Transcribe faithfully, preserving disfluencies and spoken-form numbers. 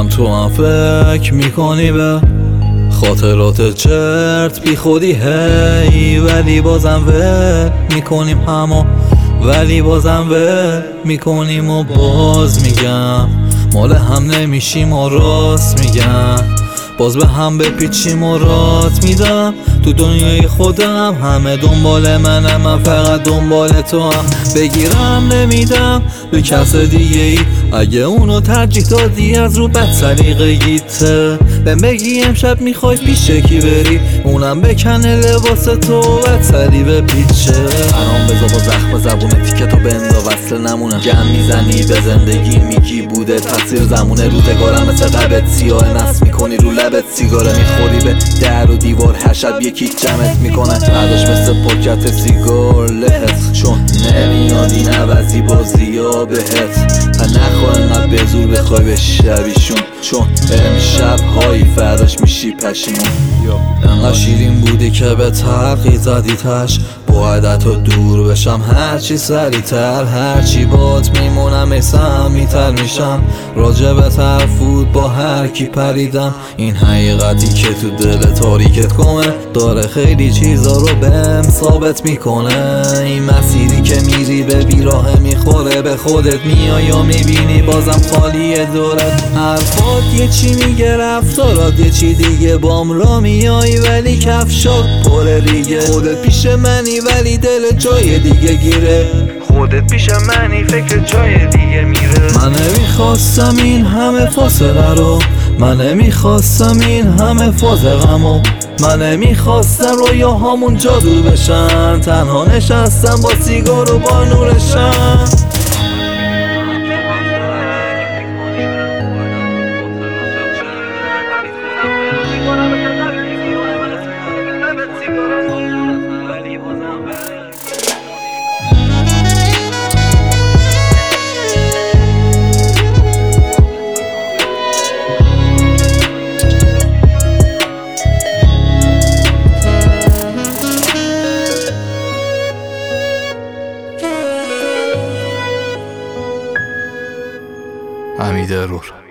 میدونم تو هم فکر میکنی به خاطرات چرت بی خودی هی، ولی بازم ول میکنیم همو، ولی بازم ول میکنیم و باز میگم مال هم نمیشیم و راست میگم، باز به هم بپیچیم و رات میدم. تو دنیای خودم همه دنبال منم، من فقط دنبال تو هم. بگیرم نمیدم به کس دیگه ای، اگه اونو ترجیح دادی از رو بد سلیقه‌ایته. بهم بگی امشب میخوای پیش کی بری، اونم بکنه لباس تو بد سری به پیچه. حرام بذار با زخم زبونه تیکتو بندا وصل نمونه، گم میزنی به زندگی میگی بوده تاثیر زمونه. روزگارم مثل قبت سیاه نصب میکنی رو لبت، سیگاره میخوری به در و دیوار، هر شب یکی جمعت میکنه. برداشت مثل پاکت سیگار لهت، چون نمیادی نوزی بازی ها بهت. و نخواه انقدر به زور بخوای به شبیشون، چون برمی شب هایی فرداش میشی پشیمون. انقدر شیرین بودی که به تلقی زدی تش، باید تو دور بشم هرچی سریعتر. هرچی بات میمونم ایسم میتر میشم، راجبت حرفود با هر کی پریدم. این حقیقتی که تو دل تاریکت کنه داره خیلی چیزا رو بهم ثابت میکنه. این مسیری که میری به بیراه میخوره، به خودت میای و میبینی بازم خالیه دورت. حرفات یه چی میگه، رفتارات یه چی دیگه، بام را میای ولی کفشات پر ریگه. خودت پیش منی ولی دل جای دیگه گیره، خودت پیش منی فکر جای دیگه میره. من نمیخواستم این همه فاصله رو، من نمیخواستم این همه فاز غمو، من نمیخواستم رویاهامون جادو بشن. تنها نشستم با سیگار و با نورشم. حمید رور